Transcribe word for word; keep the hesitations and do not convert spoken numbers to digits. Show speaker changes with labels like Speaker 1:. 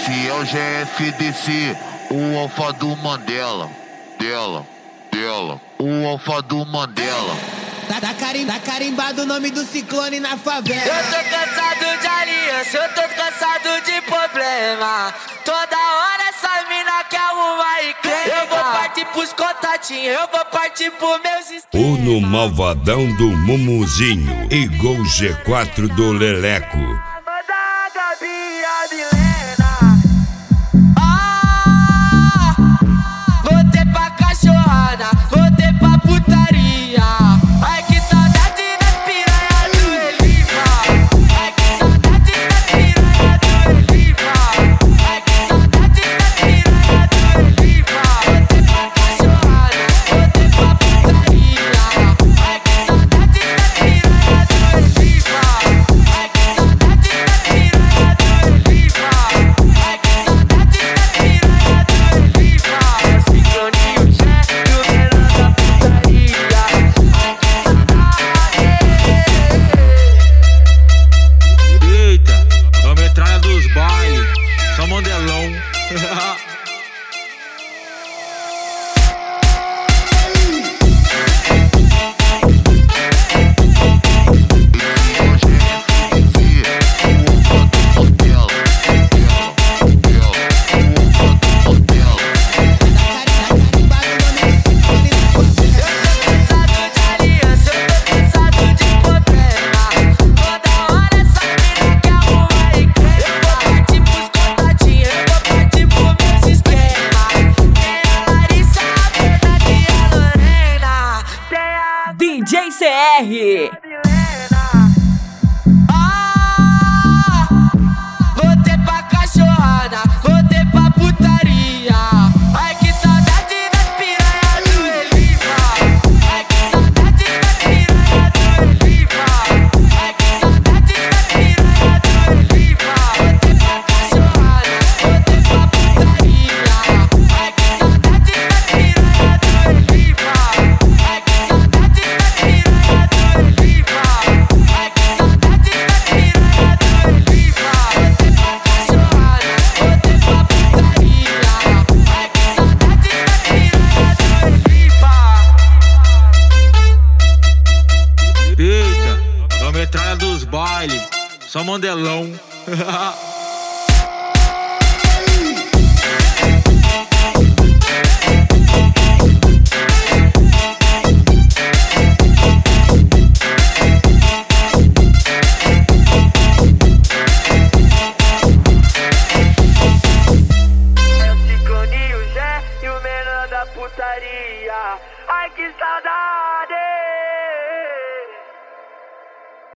Speaker 1: Esse é o G F D C, o alfa do Mandela. Dela, dela, o alfa do Mandela.
Speaker 2: Tá, tá, carim, tá carimbado o nome do ciclone na favela.
Speaker 3: Eu tô cansado de aliança, eu tô cansado de problema. Toda hora essa mina quer arrumar e crê. Eu vou partir pros contatinhos, eu vou partir pros meus esquemas.
Speaker 4: O no malvadão do Mumuzinho, igual G quatro do Leleco.
Speaker 3: Manda a Gabi e a Milena. Ah, voltei pra cachorrada, voltei pra putaria. Ai que saudade das piranha do Elipa. Ai que saudade das piranha do Elipa. Ai que saudade das piranha do Elipa. Voltei pra cachorrada, voltei pra putaria. Ai que saudade das piranha do Elipa. Ai que saudade das piranha do Elipa. Ai que saudade das piranha do Elipa. Cicloninho Zé e o menor da putaria.
Speaker 5: Eita, é a metralha dos bailes, só modelão.
Speaker 6: D J C R.
Speaker 3: Ah, voltei pra cachorrada, voltei pra putaria. Ai que saudade das piranha do Elipa. Ai que saudade das piranha do Elipa. Ai que saudade das piranha do Elipa. Voltei pra cachorrada, voltei pra putaria. Ai que saudade das piranha do Elipa. Ai que saudade das piranha do Elipa. Ai que saudade das piranha do Elipa. Voltei pra cachorrada, voltei pra putaria. Ai que saudade das piranha do Elipa.
Speaker 5: Eita, é a metralha dos bailes, só modelão.
Speaker 3: É o Cicloninho Zé e o menor da putaria. Ai que saudade.